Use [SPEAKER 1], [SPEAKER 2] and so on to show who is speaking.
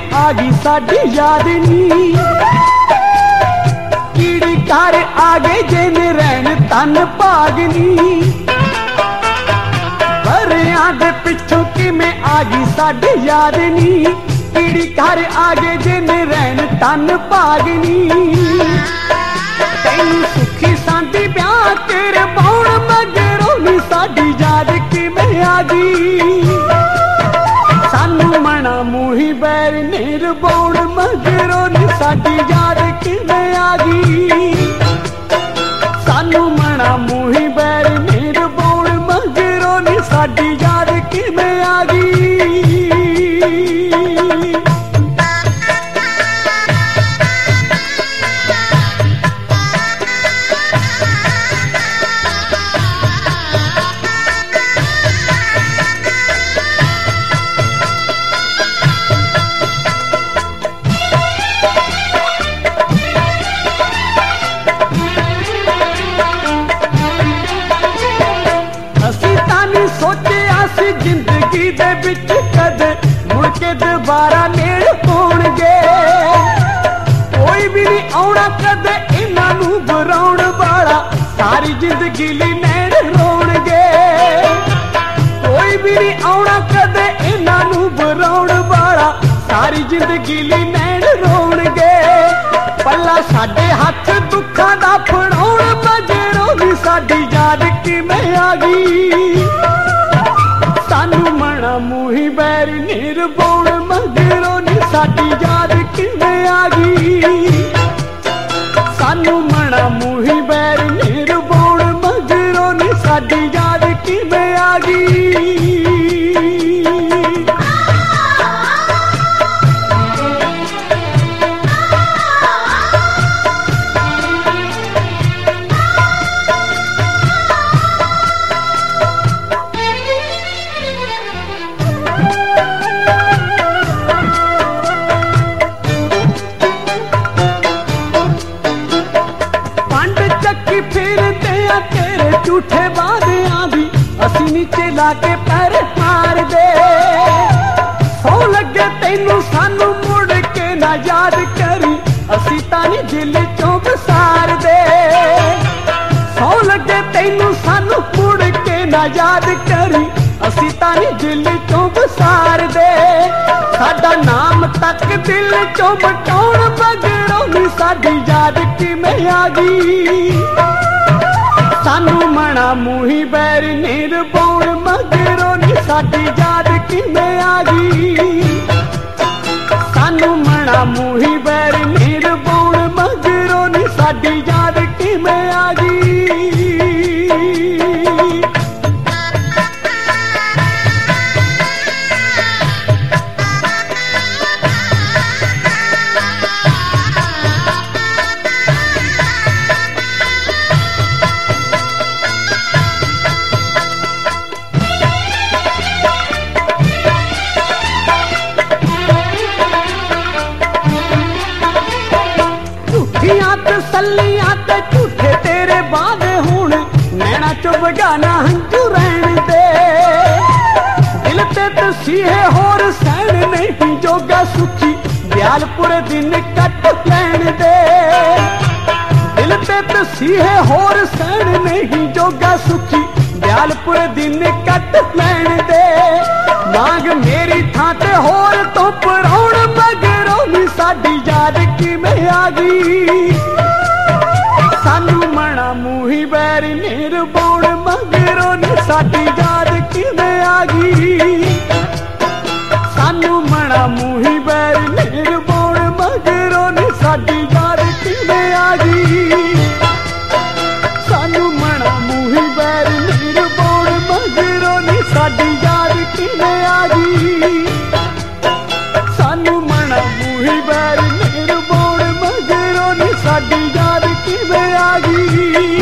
[SPEAKER 1] आ गई साडी याद नी। कीड़ी घर आगे जिन रैन तन भागनी। बरियां दे पिछों किवें आ गई साडी याद नी। कीड़ी घर आगे जिन रैन तन भागनी। तैनू सुखी सांदी ब्याह तेरे बौण मगरों नी साडी याद किवें आ गई। सानू मना मूही बैर नेर बौण मगरों नी साडी याद किवें आ गई। सानू मना मूही बैर नेर बौण मगरों नी साडी याद किवें आ गई। जिंदगी दे विच कदे मुड़ के दोबारा नेड़ होणगे। कोई भी नहीं आउणा कदे इन्हां नूं बुराउण वाला। सारी जिंदगी लई नैण रोणगे। कोई भी नहीं आउणा कदे इन्हां नूं बुराउण वाला। सारी जिंदगी लई नैण रोणगे। पल्ला साडे हत्थ दुखां दा फड़ाउण मगरों वी साडी याद किवें आ गई। सानू मना मूही बैर नेर बौण मगरों नी साडी याद किवें आ गई। सानू मना मूही बैर नेर बौण मगरों नी साडी याद किवें आ गई। तेरे झूठे वादियां दी असी नीचे लाके पैर मार दे। सौ लगे तैनू सानू मुड़ के ना याद करी। असी तानी दिल चों बसार दे। सौ लगे तैनू सानू मुड़ के ना याद करी। असी तानी दिल चों बसार दे। साडा नाम तक दिल चों मटाउण मगरों नी साडी याद किवें आ गई। सानू मना मूही बैर नेर बौण मगरों नी साडी याद किवें आ गई। सानू मना मूही बैर नेर बौण मगरों नी साडी याद किवें आ गई। तसल्लियां ते झूठे तेरे वादे हुण नैना चो बगाना हंझू रहन दे। दिल ते तसीहे होर सहन नहीं जोगा सुखी दयाल पूरे दिन कट लैन दे। दिल ते तसीहे होर सहन नहीं जोगा सुखी दयाल पूरे दिन कट लैन दे। मांग मेरी थां ते होर तो पराउण मगरों नी साडी याद किवें आ गई। सानू मना मूही बैर नेर बौण मगरों नी साडी याद किवें आ गई। सानू मना मूही बैर नेर बौण मगरों नी साडी याद किवें आ गई। सानू मना मूही बैर नेर बौण मगरों नी साडी याद किवें आ गई। सानू मना मूही बैर नेर बौण मगरों नी साडी याद किवें आ गई।